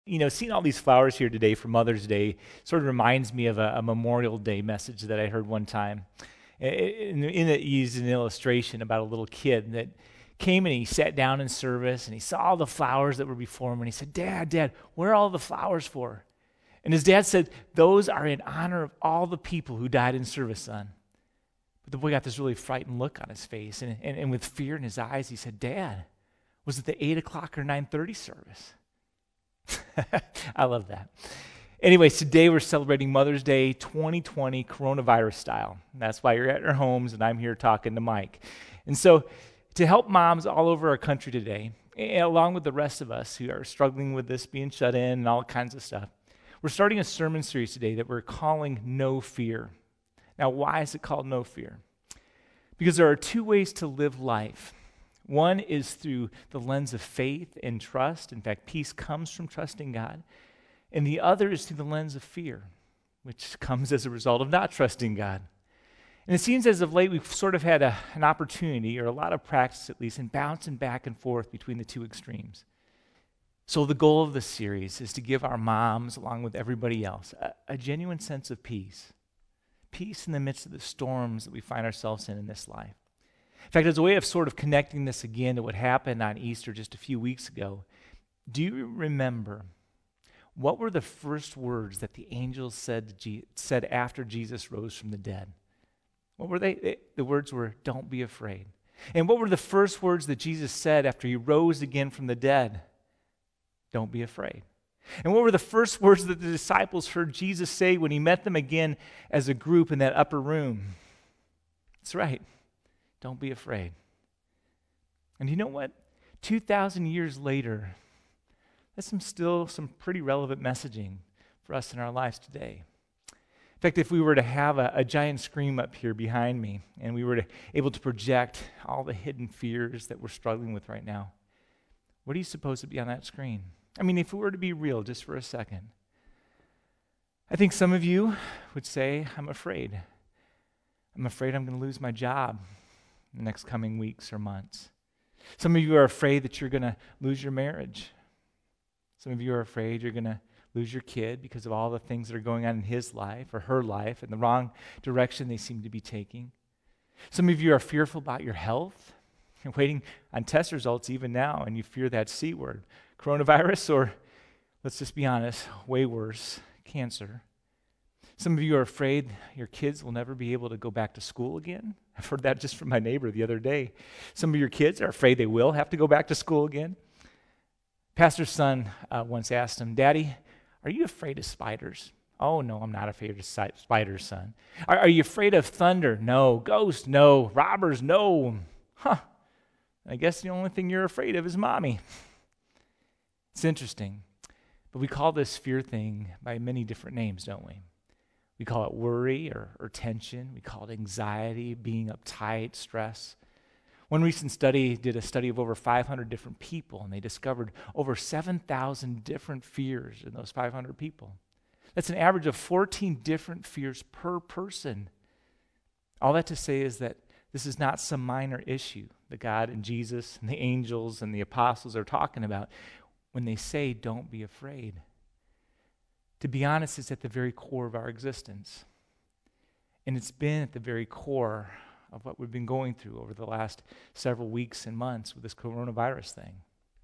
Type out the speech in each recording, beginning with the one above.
Seeing all these flowers here today for Mother's Day sort of reminds me of a Memorial Day message that I heard one time. In it, he used an illustration about a little kid that came and he sat down in service and he saw all the flowers that were before him and he said, Dad, what are all the flowers for? And his dad said, those are in honor of all the people who died in service, son. But the boy got this really frightened look on his face and with fear in his eyes, he said, Dad, was it the 8 o'clock or 9:30 service? I love that. Anyways, today we're celebrating Mother's Day 2020 coronavirus style. That's why you're at your homes and I'm here talking to Mike. And so to help moms all over our country today, along with the rest of us who are struggling with this being shut in and all kinds of stuff, we're starting a sermon series today that we're calling No Fear. Now, why is it called No Fear? Because there are two ways to live life. One is through the lens of faith and trust. In fact, peace comes from trusting God. And the other is through the lens of fear, which comes as a result of not trusting God. And it seems as of late we've sort of had an opportunity, or a lot of practice at least, in bouncing back and forth between the two extremes. So the goal of this series is to give our moms, along with everybody else, a genuine sense of peace. Peace in the midst of the storms that we find ourselves in this life. In fact, as a way of sort of connecting this again to what happened on Easter just a few weeks ago, do you remember what were the first words that the angels said after Jesus rose from the dead? What were they? The words were, "Don't be afraid." And what were the first words that Jesus said after he rose again from the dead? "Don't be afraid." And what were the first words that the disciples heard Jesus say when he met them again as a group in that upper room? That's right. Don't be afraid. And you know what? 2,000 years later, that's still some pretty relevant messaging for us in our lives today. In fact, if we were to have a giant screen up here behind me and we were able to project all the hidden fears that we're struggling with right now, what do you suppose would be on that screen? I mean, if we were to be real just for a second, I think some of you would say, I'm afraid. I'm afraid I'm going to lose my job in the next coming weeks or months. Some of you are afraid that you're going to lose your marriage. Some of you are afraid you're going to lose your kid because of all the things that are going on in his life or her life and the wrong direction they seem to be taking. Some of you are fearful about your health. You're waiting on test results even now, and you fear that C word, coronavirus, or let's just be honest, way worse, cancer. Some of you are afraid your kids will never be able to go back to school again. I've heard that just from my neighbor the other day. Some of your kids are afraid they will have to go back to school again. Pastor's son once asked him, Daddy, are you afraid of spiders? Oh, no, I'm not afraid of spiders, son. Are you afraid of thunder? No. Ghosts? No. Robbers? No. Huh. I guess the only thing you're afraid of is mommy. It's interesting, but we call this fear thing by many different names, don't we? We call it worry or tension. We call it anxiety, being uptight, stress. One recent study did a study of over 500 different people, and they discovered over 7,000 different fears in those 500 people. That's an average of 14 different fears per person. All that to say is that this is not some minor issue that God and Jesus and the angels and the apostles are talking about when they say, don't be afraid. To be honest, it's at the very core of our existence. And it's been at the very core of what we've been going through over the last several weeks and months with this coronavirus thing.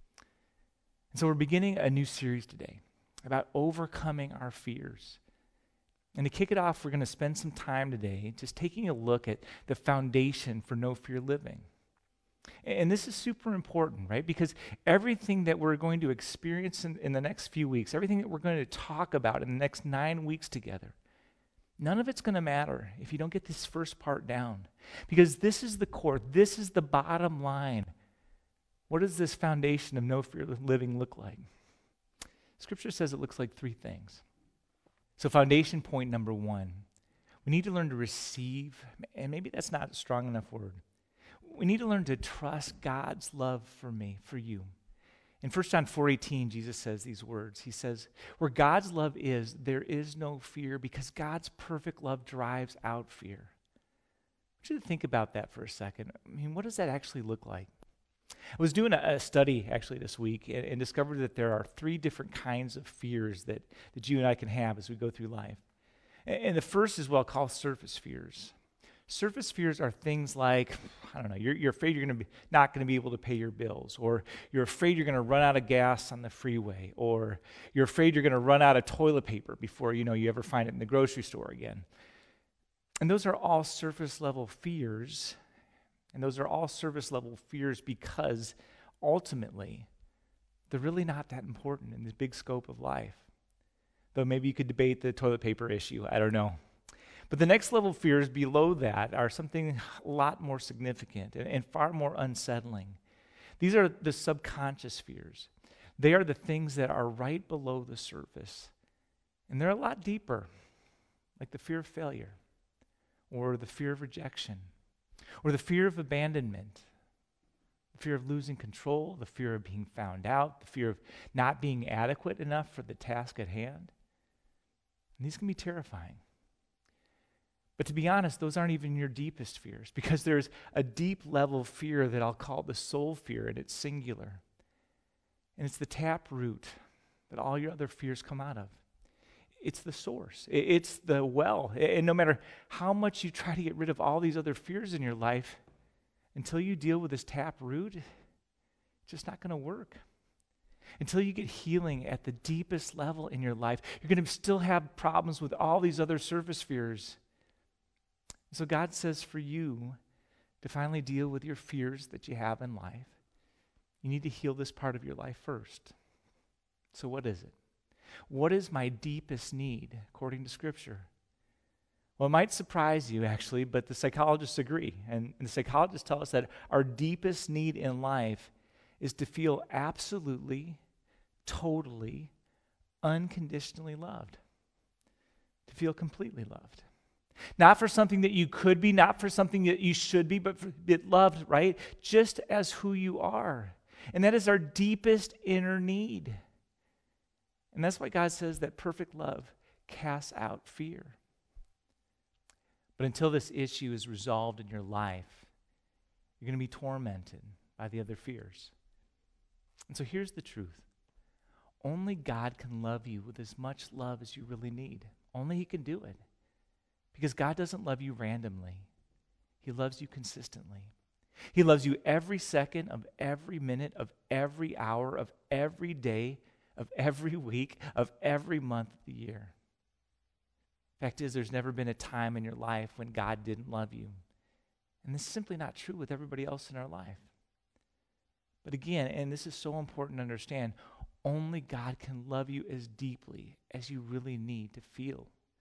And so we're beginning a new series today about overcoming our fears. And to kick it off, we're going to spend some time today just taking a look at the foundation for no fear living. And this is super important, right? Because everything that we're going to experience in the next few weeks, everything that we're going to talk about in the next 9 weeks together, none of it's going to matter if you don't get this first part down. Because this is the core. This is the bottom line. What does this foundation of no fear living look like? Scripture says it looks like 3 things. So foundation point number 1, we need to learn to receive, and maybe that's not a strong enough word. We need to learn to trust God's love for me, for you. In 1 John 4:18, Jesus says these words. He says, where God's love is, there is no fear because God's perfect love drives out fear. I want you to think about that for a second. I mean, what does that actually look like? I was doing a study actually this week and discovered that there are three different kinds of fears that you and I can have as we go through life. And the first is what I'll call surface fears. Surface fears are things like, I don't know, you're afraid you're not going to be able to pay your bills, or you're afraid you're going to run out of gas on the freeway, or you're afraid you're going to run out of toilet paper before you ever find it in the grocery store again. And those are all surface level fears, and those are all surface level fears because ultimately they're really not that important in the big scope of life. Though maybe you could debate the toilet paper issue, I don't know. But the next level of fears below that are something a lot more significant and far more unsettling. These are the subconscious fears. They are the things that are right below the surface. And they're a lot deeper, like the fear of failure, or the fear of rejection, or the fear of abandonment, the fear of losing control, the fear of being found out, the fear of not being adequate enough for the task at hand. And these can be terrifying. But to be honest, those aren't even your deepest fears, because there's a deep level of fear that I'll call the soul fear, and it's singular. And it's the tap root that all your other fears come out of. It's the source. It's the well. And no matter how much you try to get rid of all these other fears in your life, until you deal with this tap root, it's just not going to work. Until you get healing at the deepest level in your life, you're going to still have problems with all these other surface fears. So God says for you to finally deal with your fears that you have in life, you need to heal this part of your life first. So what is it? What is my deepest need according to Scripture? Well, it might surprise you actually, but the psychologists agree. And the psychologists tell us that our deepest need in life is to feel absolutely, totally, unconditionally loved. To feel completely loved. Not for something that you could be, not for something that you should be, but for loved, right? Just as who you are. And that is our deepest inner need. And that's why God says that perfect love casts out fear. But until this issue is resolved in your life, you're going to be tormented by the other fears. And so here's the truth. Only God can love you with as much love as you really need. Only He can do it. Because God doesn't love you randomly. He loves you consistently. He loves you every second of every minute of every hour of every day of every week of every month of the year. Fact is, there's never been a time in your life when God didn't love you. And this is simply not true with everybody else in our life. But again, and this is so important to understand, only God can love you as deeply as you really need to feel.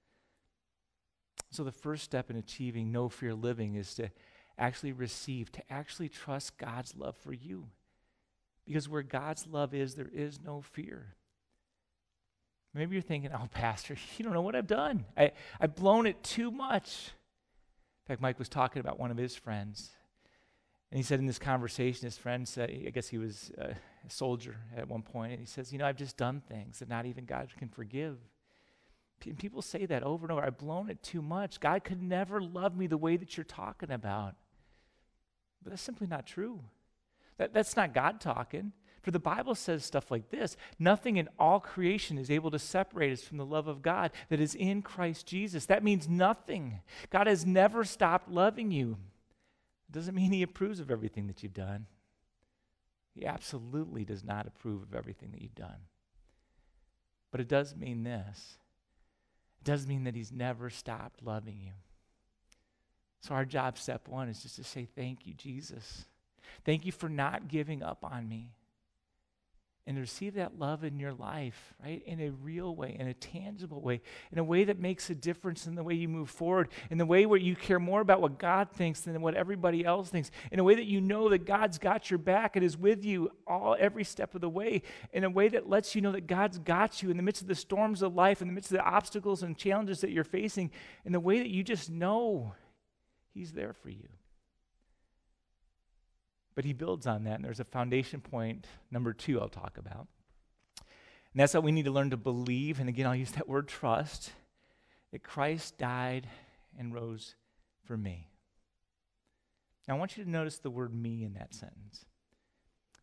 So the first step in achieving no fear living is to actually receive, to actually trust God's love for you. Because where God's love is, there is no fear. Maybe you're thinking, oh, Pastor, you don't know what I've done. I've blown it too much. In fact, Mike was talking about one of his friends. And he said in this conversation, his friend said, I guess he was a soldier at one point, and he says, I've just done things that not even God can forgive. People say that over and over. I've blown it too much. God could never love me the way that you're talking about. But that's simply not true. That's not God talking. For the Bible says stuff like this: nothing in all creation is able to separate us from the love of God that is in Christ Jesus. That means nothing. God has never stopped loving you. It doesn't mean He approves of everything that you've done. He absolutely does not approve of everything that you've done. But it does mean this. It does mean that He's never stopped loving you. So our job, step one, is just to say, thank you, Jesus. Thank you for not giving up on me. And to receive that love in your life, right, in a real way, in a tangible way, in a way that makes a difference in the way you move forward, in the way where you care more about what God thinks than what everybody else thinks, in a way that you know that God's got your back and is with you every step of the way, in a way that lets you know that God's got you in the midst of the storms of life, in the midst of the obstacles and challenges that you're facing, in the way that you just know He's there for you. But He builds on that, and there's a foundation point, number 2, I'll talk about. And that's that we need to learn to believe, and again, I'll use that word trust, that Christ died and rose for me. Now, I want you to notice the word me in that sentence.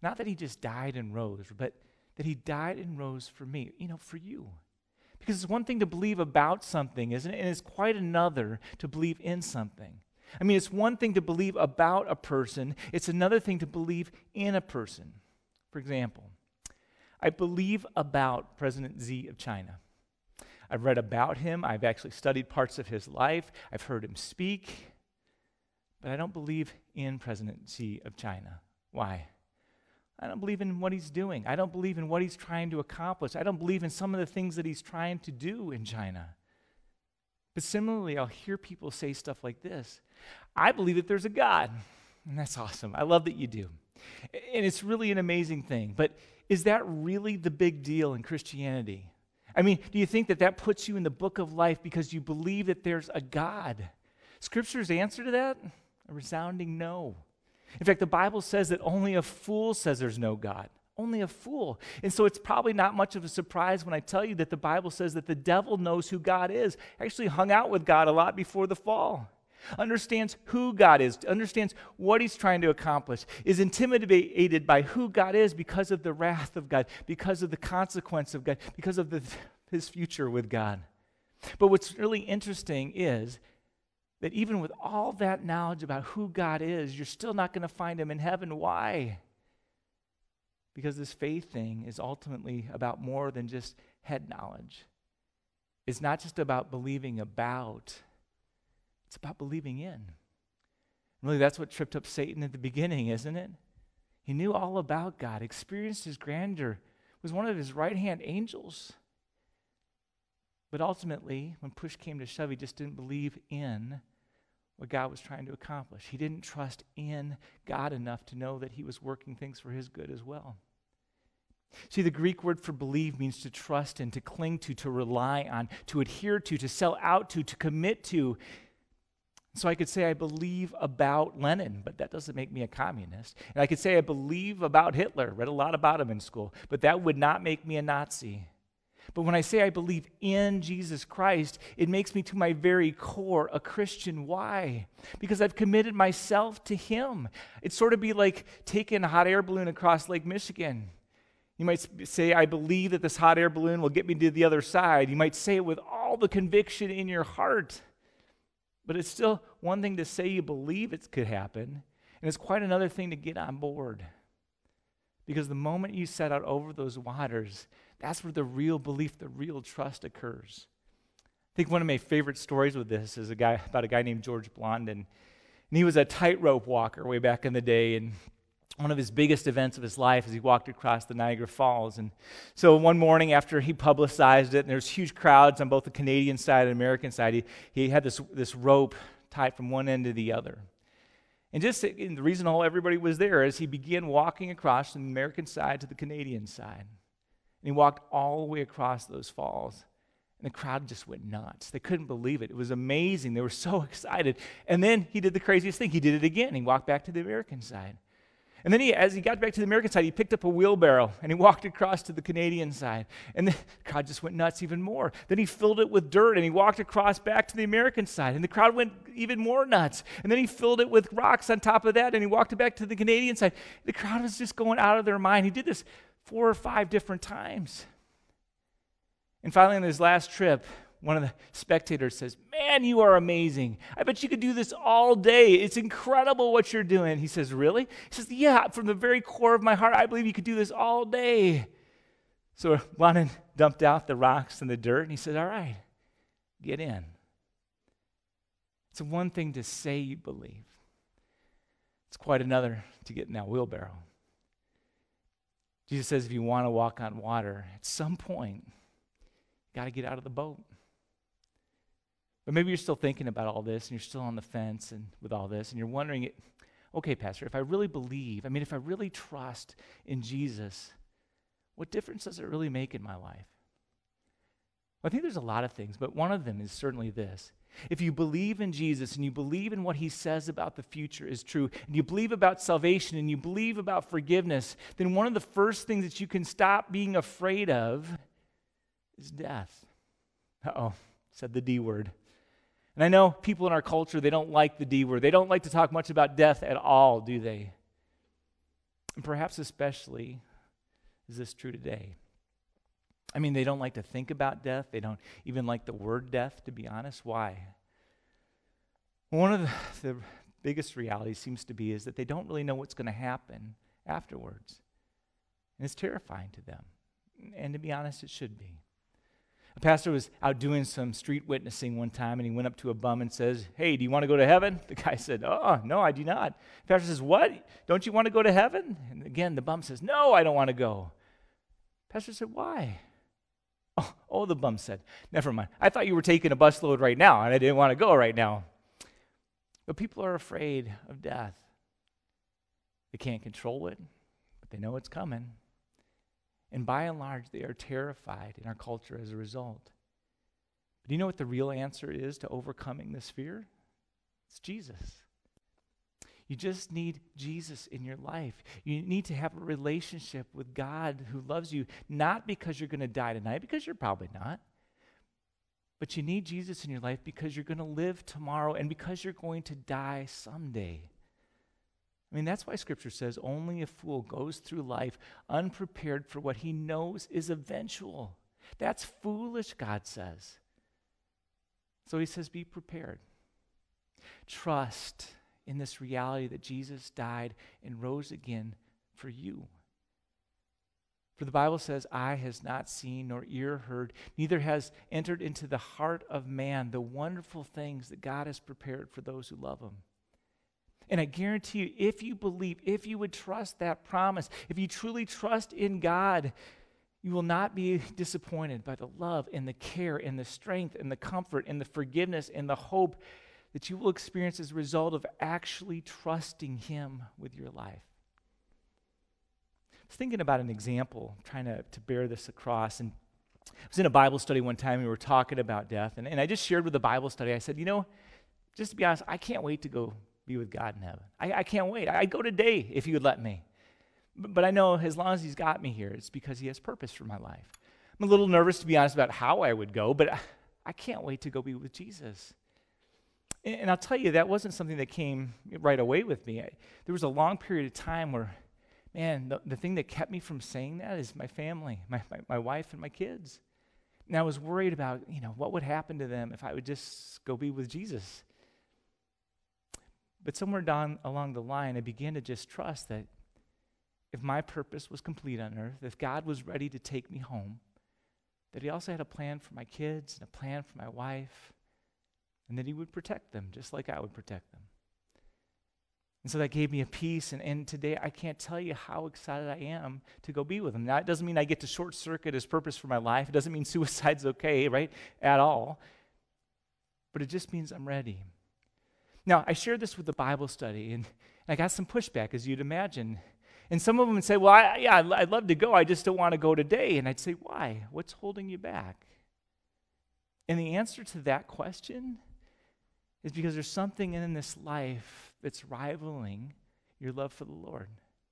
Not that he just died and rose, but that he died and rose for me, for you. Because it's one thing to believe about something, isn't it? And it's quite another to believe in something. I mean, it's one thing to believe about a person. It's another thing to believe in a person. For example, I believe about President Xi of China. I've read about him. I've actually studied parts of his life. I've heard him speak. But I don't believe in President Xi of China. Why? I don't believe in what he's doing. I don't believe in what he's trying to accomplish. I don't believe in some of the things that he's trying to do in China. But similarly, I'll hear people say stuff like this. I believe that there's a God. And that's awesome. I love that you do. And it's really an amazing thing. But is that really the big deal in Christianity? I mean, do you think that that puts you in the book of life because you believe that there's a God? Scripture's answer to that? A resounding no. In fact, the Bible says that only a fool says there's no God. Only a fool. And so it's probably not much of a surprise when I tell you that the Bible says that the devil knows who God is. Actually hung out with God a lot before the fall. Understands who God is, understands what he's trying to accomplish, is intimidated by who God is because of the wrath of God, because of the consequence of God, because of his future with God. But what's really interesting is that even with all that knowledge about who God is, you're still not going to find him in heaven. Why? Because this faith thing is ultimately about more than just head knowledge. It's not just about believing about. It's about believing in. Really, that's what tripped up Satan at the beginning, isn't it? He knew all about God, experienced his grandeur, was one of his right-hand angels. But ultimately, when push came to shove, he just didn't believe in what God was trying to accomplish. He didn't trust in God enough to know that he was working things for his good as well. See, the Greek word for believe means to trust in, to cling to rely on, to adhere to sell out to commit to. So I could say I believe about Lenin, but that doesn't make me a communist. And I could say I believe about Hitler, read a lot about him in school, but that would not make me a Nazi. But when I say I believe in Jesus Christ, it makes me to my very core a Christian. Why? Because I've committed myself to him. It'd sort of be like taking a hot air balloon across Lake Michigan. You might say, I believe that this hot air balloon will get me to the other side. You might say it with all the conviction in your heart. But it's still one thing to say you believe it could happen, and it's quite another thing to get on board. Because the moment you set out over those waters, that's where the real belief, the real trust occurs. I think one of my favorite stories with this is about a guy named George Blondin. And he was a tightrope walker way back in the day, and one of his biggest events of his life is he walked across the Niagara Falls. And so one morning after he publicized it, and there's huge crowds on both the Canadian side and American side, he had this rope tied from one end to the other. And the reason everybody was there is he began walking across from the American side to the Canadian side. And he walked all the way across those falls. And the crowd just went nuts. They couldn't believe it. It was amazing. They were so excited. And then he did the craziest thing. He did it again. He walked back to the American side. And then as he got back to the American side, he picked up a wheelbarrow and he walked across to the Canadian side. And the crowd just went nuts even more. Then he filled it with dirt and he walked across back to the American side. And the crowd went even more nuts. And then he filled it with rocks on top of that and he walked it back to the Canadian side. The crowd was just going out of their mind. He did this 4 or 5 different times. And finally, on his last trip, one of the spectators says, "Man, you are amazing. I bet you could do this all day. It's incredible what you're doing." He says, "Really?" He says, "Yeah, from the very core of my heart, I believe you could do this all day." So Blondin dumped out the rocks and the dirt, and he said, "All right, get in." It's one thing to say you believe. It's quite another to get in that wheelbarrow. Jesus says if you want to walk on water, at some point, you got to get out of the boat. But maybe you're still thinking about all this and you're still on the fence and with all this and you're wondering, okay, Pastor, if I really believe, if I really trust in Jesus, what difference does it really make in my life? Well, I think there's a lot of things, but one of them is certainly this. If you believe in Jesus and you believe in what he says about the future is true, and you believe about salvation and you believe about forgiveness, then one of the first things that you can stop being afraid of is death. Said the D word. And I know people in our culture, they don't like the D word. They don't like to talk much about death at all, do they? And perhaps especially is this true today. I mean, they don't like to think about death. They don't even like the word death, to be honest. Why? One of the biggest realities seems to be is that they don't really know what's going to happen afterwards. And it's terrifying to them. And to be honest, it should be. A pastor was out doing some street witnessing one time, and he went up to a bum and says, "Hey, do you want to go to heaven?" The guy said, "Oh, no, I do not." The pastor says, "What? Don't you want to go to heaven?" And again, the bum says, "No, I don't want to go." The pastor said, "Why?" Oh, the bum said, "Never mind. I thought you were taking a busload right now, and I didn't want to go right now." But people are afraid of death. They can't control it, but they know it's coming. And by and large, they are terrified in our culture as a result. But do you know what the real answer is to overcoming this fear? It's Jesus. You just need Jesus in your life. You need to have a relationship with God who loves you, not because you're going to die tonight, because you're probably not. But you need Jesus in your life because you're going to live tomorrow and because you're going to die someday. I mean, that's why Scripture says only a fool goes through life unprepared for what he knows is eventual. That's foolish, God says. So he says, be prepared. Trust in this reality that Jesus died and rose again for you. For the Bible says, eye has not seen nor ear heard, neither has entered into the heart of man the wonderful things that God has prepared for those who love him. And I guarantee you, if you believe, if you would trust that promise, if you truly trust in God, you will not be disappointed by the love and the care and the strength and the comfort and the forgiveness and the hope that you will experience as a result of actually trusting him with your life. I was thinking about an example, trying to bear this across, and I was in a Bible study one time, we were talking about death, and I just shared with the Bible study, I said, just to be honest, I can't wait to go be with God in heaven. I can't wait. I'd go today if he would let me. But I know as long as he's got me here, it's because he has purpose for my life. I'm a little nervous, to be honest, about how I would go, but I can't wait to go be with Jesus. And I'll tell you, that wasn't something that came right away with me. There was a long period of time where, man, the thing that kept me from saying that is my family, my wife and my kids. And I was worried about, what would happen to them if I would just go be with Jesus. But somewhere down along the line, I began to just trust that if my purpose was complete on earth, if God was ready to take me home, that he also had a plan for my kids and a plan for my wife, and that he would protect them just like I would protect them. And so that gave me a peace, and today I can't tell you how excited I am to go be with him. Now, it doesn't mean I get to short-circuit his purpose for my life. It doesn't mean suicide's okay, right, at all. But it just means I'm ready. Now, I shared this with the Bible study, and I got some pushback, as you'd imagine. And some of them would say, well, I'd love to go, I just don't want to go today. And I'd say, why? What's holding you back? And the answer to that question is because there's something in this life that's rivaling your love for the Lord,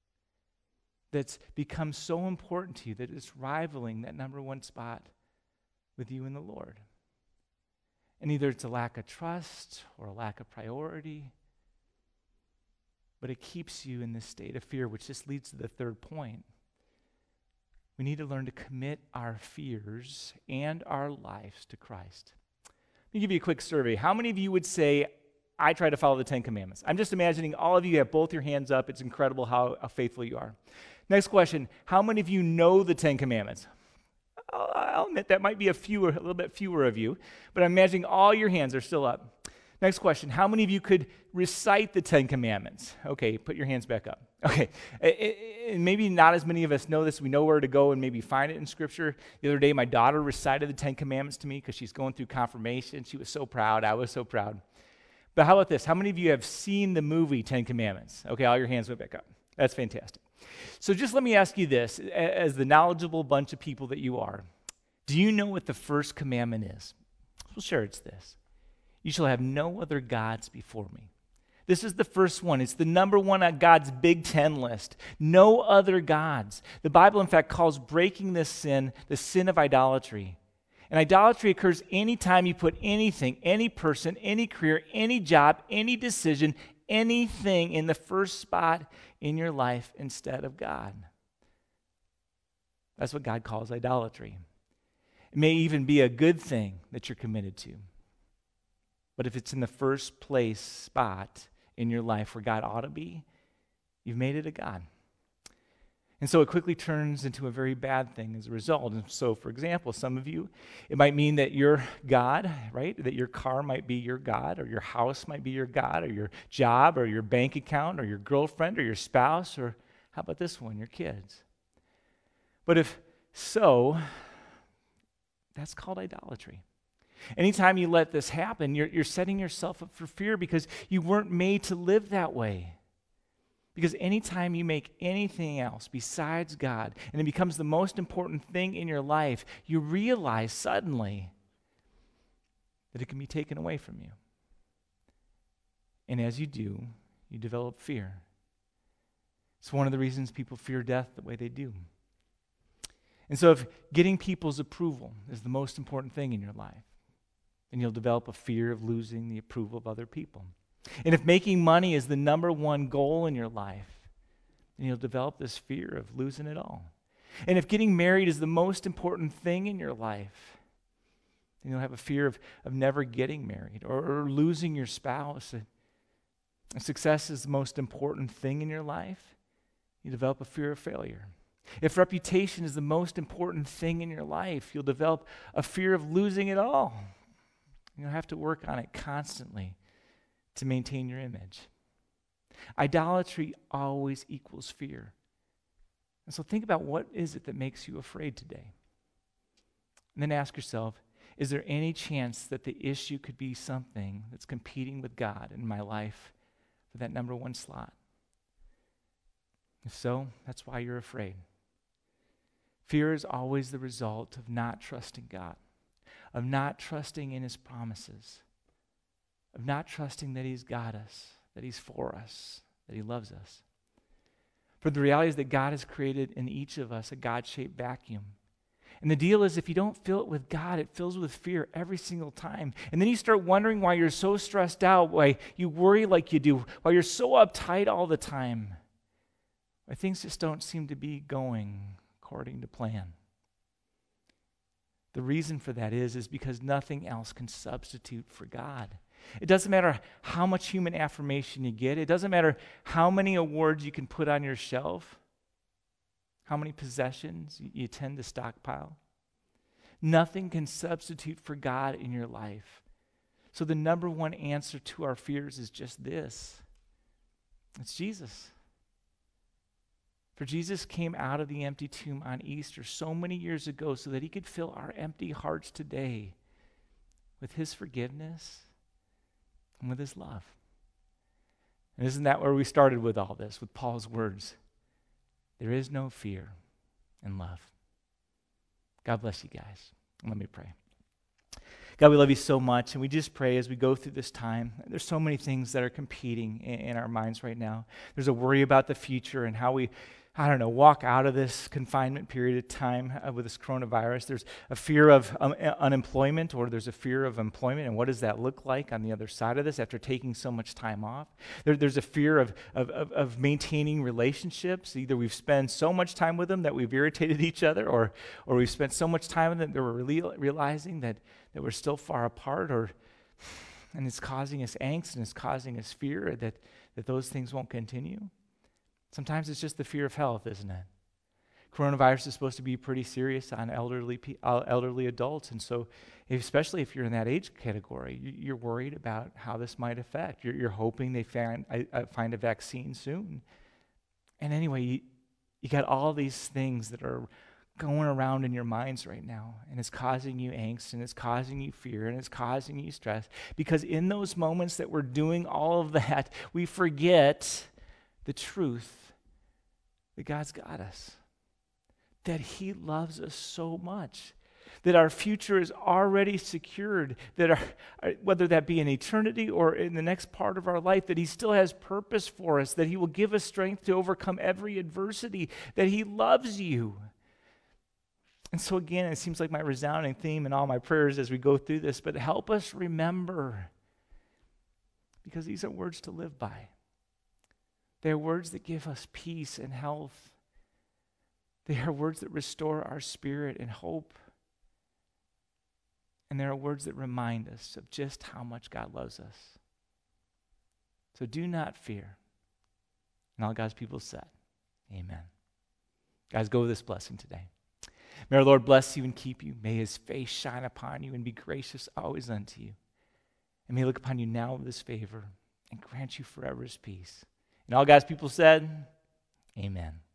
that's become so important to you that it's rivaling that number one spot with you and the Lord. And either it's a lack of trust or a lack of priority, but it keeps you in this state of fear, which just leads to the third point. We need to learn to commit our fears and our lives to Christ. Let me give you a quick survey. How many of you would say, I try to follow the Ten Commandments? I'm just imagining all of you have both your hands up. It's incredible how faithful you are. Next question, how many of you know the Ten Commandments? I'll admit that might be a little bit fewer of you, but I'm imagining all your hands are still up. Next question, how many of you could recite the Ten Commandments? Okay, put your hands back up. Okay, and maybe not as many of us know this. We know where to go and maybe find it in Scripture. The other day, my daughter recited the Ten Commandments to me because she's going through confirmation. She was so proud. I was so proud. But how about this? How many of you have seen the movie Ten Commandments? Okay, all your hands went back up. That's fantastic. So just let me ask you this, as the knowledgeable bunch of people that you are, do you know what the first commandment is? Well, sure, it's this. You shall have no other gods before me. This is the first one. It's the number one on God's Big Ten list. No other gods. The Bible, in fact, calls breaking this sin the sin of idolatry. And idolatry occurs anytime you put anything, any person, any career, any job, any decision, anything in the first spot in your life instead of God. That's what God calls idolatry. It may even be a good thing that you're committed to. But if it's in the first place spot in your life where God ought to be, you've made it a God. And so it quickly turns into a very bad thing as a result. And so, for example, some of you, it might mean that your God, right, that your car might be your God, or your house might be your God, or your job, or your bank account, or your girlfriend, or your spouse, or how about this one, your kids? But if so, that's called idolatry. Anytime you let this happen, you're setting yourself up for fear because you weren't made to live that way. Because anytime you make anything else besides God, and it becomes the most important thing in your life, you realize suddenly that it can be taken away from you. And as you do, you develop fear. It's one of the reasons people fear death the way they do. And so if getting people's approval is the most important thing in your life, then you'll develop a fear of losing the approval of other people. And if making money is the number one goal in your life, then you'll develop this fear of losing it all. And if getting married is the most important thing in your life, then you'll have a fear of never getting married or losing your spouse. If success is the most important thing in your life, you develop a fear of failure. If reputation is the most important thing in your life, you'll develop a fear of losing it all. You'll have to work on it constantly to maintain your image. Idolatry always equals fear. And so think about, what is it that makes you afraid today? And then ask yourself, is there any chance that the issue could be something that's competing with God in my life for that number one slot? If so, that's why you're afraid. Fear is always the result of not trusting God, of not trusting in His promises, of not trusting that He's got us, that He's for us, that He loves us. For the reality is that God has created in each of us a God-shaped vacuum. And the deal is, if you don't fill it with God, it fills with fear every single time. And then you start wondering why you're so stressed out, why you worry like you do, why you're so uptight all the time, why things just don't seem to be going according to plan. The reason for that is because nothing else can substitute for God. It doesn't matter how much human affirmation you get. It doesn't matter how many awards you can put on your shelf, how many possessions you tend to stockpile. Nothing can substitute for God in your life. So the number one answer to our fears is just this. It's Jesus. For Jesus came out of the empty tomb on Easter so many years ago so that He could fill our empty hearts today with His forgiveness and with His love. And isn't that where we started with all this, with Paul's words? There is no fear in love. God bless you guys. Let me pray. God, we love You so much, and we just pray as we go through this time. There's so many things that are competing in our minds right now. There's a worry about the future and how we, walk out of this confinement period of time with this coronavirus. There's a fear of unemployment, or there's a fear of employment, and what does that look like on the other side of this after taking so much time off? There's a fear of maintaining relationships. Either we've spent so much time with them that we've irritated each other, or we've spent so much time with them that we're realizing that we're still far apart, and it's causing us angst, and it's causing us fear that those things won't continue. Sometimes it's just the fear of health, isn't it? Coronavirus is supposed to be pretty serious on elderly adults, and so especially if you're in that age category, you're worried about how this might affect. You're hoping they find a vaccine soon. And anyway, you got all these things that are going around in your minds right now, and it's causing you angst, and it's causing you fear, and it's causing you stress, because in those moments that we're doing all of that, we forget the truth that God's got us, that He loves us so much, that our future is already secured, that whether that be in eternity or in the next part of our life, that He still has purpose for us, that He will give us strength to overcome every adversity, that He loves you. And so again, it seems like my resounding theme in all my prayers as we go through this, but help us remember, because these are words to live by. They are words that give us peace and health. They are words that restore our spirit and hope. And there are words that remind us of just how much God loves us. So do not fear. And all God's people said, amen. Guys, go with this blessing today. May our Lord bless you and keep you. May his face shine upon you and be gracious always unto you. And may he look upon you now with his favor and grant you forever his peace. And all God's people said, amen.